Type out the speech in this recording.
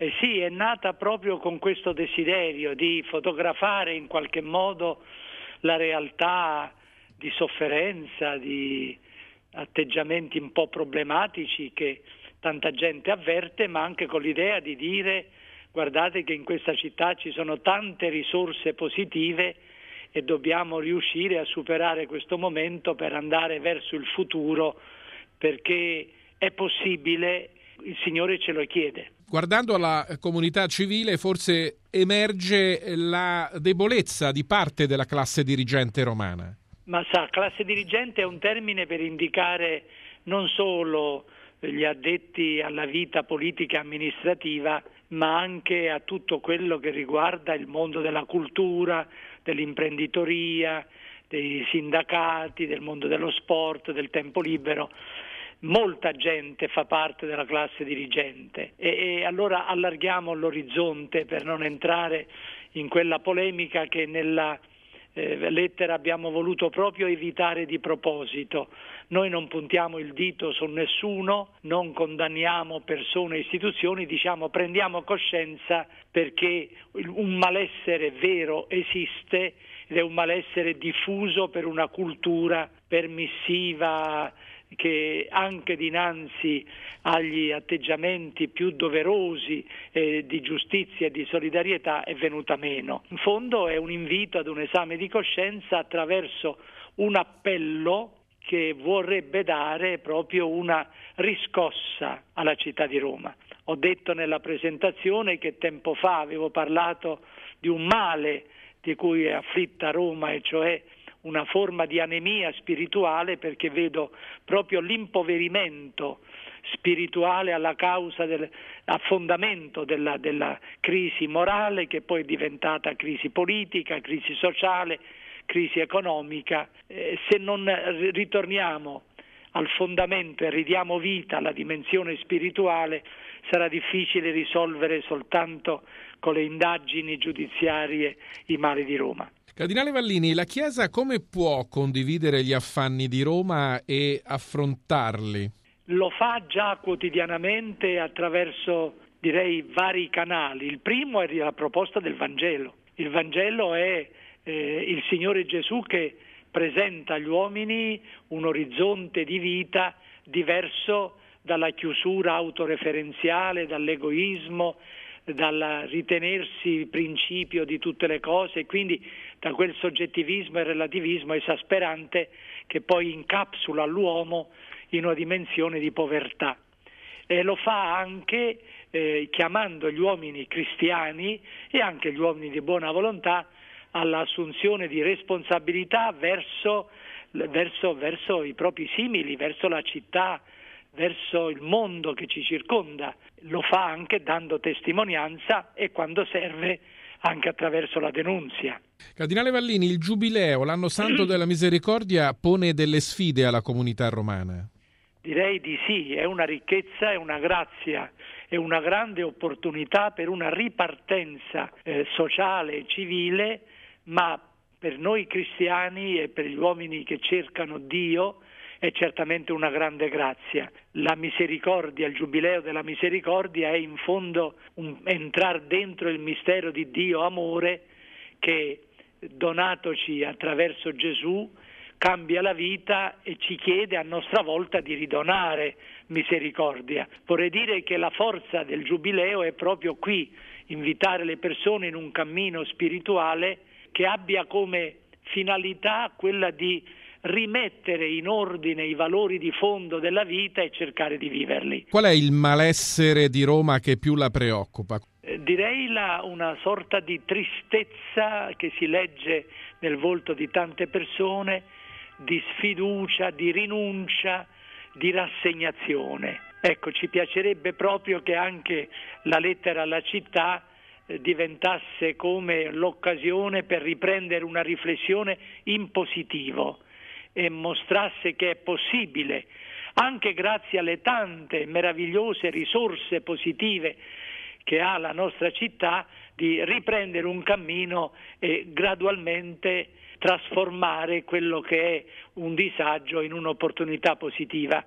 Sì, è nata proprio con questo desiderio di fotografare in qualche modo la realtà di sofferenza, di atteggiamenti un po' problematici che tanta gente avverte, ma anche con l'idea di dire: guardate che in questa città ci sono tante risorse positive e dobbiamo riuscire a superare questo momento per andare verso il futuro, perché è possibile, il Signore ce lo chiede. Guardando alla comunità civile, forse emerge la debolezza di parte della classe dirigente romana. Ma sa, classe dirigente è un termine per indicare non solo gli addetti alla vita politica e amministrativa, ma anche a tutto quello che riguarda il mondo della cultura, dell'imprenditoria, dei sindacati, del mondo dello sport, del tempo libero. Molta gente fa parte della classe dirigente e allora allarghiamo l'orizzonte per non entrare in quella polemica che nella lettera abbiamo voluto proprio evitare di proposito. Noi non puntiamo il dito su nessuno, non condanniamo persone e istituzioni, diciamo prendiamo coscienza perché un malessere vero esiste ed è un malessere diffuso per una cultura permissiva che anche dinanzi agli atteggiamenti più doverosi di giustizia e di solidarietà è venuta meno. In fondo è un invito ad un esame di coscienza attraverso un appello che vorrebbe dare proprio una riscossa alla città di Roma. Ho detto nella presentazione che tempo fa avevo parlato di un male di cui è afflitta Roma, e cioè una forma di anemia spirituale, perché vedo proprio l'impoverimento spirituale alla causa a fondamento della crisi morale, che poi è diventata crisi politica, crisi sociale, crisi economica. Se non ritorniamo al fondamento e ridiamo vita alla dimensione spirituale, sarà difficile risolvere soltanto con le indagini giudiziarie i mali di Roma. Cardinale Vallini, la Chiesa come può condividere gli affanni di Roma e affrontarli? Lo fa già quotidianamente attraverso, direi, vari canali. Il primo è la proposta del Vangelo. Il Vangelo è il Signore Gesù che presenta agli uomini un orizzonte di vita diverso dalla chiusura autoreferenziale, dall'egoismo, dal ritenersi principio di tutte le cose, quindi da quel soggettivismo e relativismo esasperante che poi incapsula l'uomo in una dimensione di povertà. E lo fa anche chiamando gli uomini cristiani e anche gli uomini di buona volontà all'assunzione di responsabilità verso i propri simili, verso la città, verso il mondo che ci circonda. Lo fa anche dando testimonianza e, quando serve, anche attraverso la denunzia. Cardinale Vallini, il Giubileo, l'anno santo della misericordia, pone delle sfide alla comunità romana? Direi di sì, è una ricchezza, è una grazia, è una grande opportunità per una ripartenza sociale e civile, ma per noi cristiani e per gli uomini che cercano Dio è certamente una grande grazia. La misericordia, il Giubileo della misericordia è in fondo entrare dentro il mistero di Dio amore che, donatoci attraverso Gesù, cambia la vita e ci chiede a nostra volta di ridonare misericordia. Vorrei dire che la forza del Giubileo è proprio qui, invitare le persone in un cammino spirituale che abbia come finalità quella di rimettere in ordine i valori di fondo della vita e cercare di viverli. Qual è il malessere di Roma che più la preoccupa? Direi una sorta di tristezza che si legge nel volto di tante persone, di sfiducia, di rinuncia, di rassegnazione. Ecco, ci piacerebbe proprio che anche la lettera alla città diventasse come l'occasione per riprendere una riflessione in positivo e mostrasse che è possibile, anche grazie alle tante meravigliose risorse positive che ha la nostra città, di riprendere un cammino e gradualmente trasformare quello che è un disagio in un'opportunità positiva.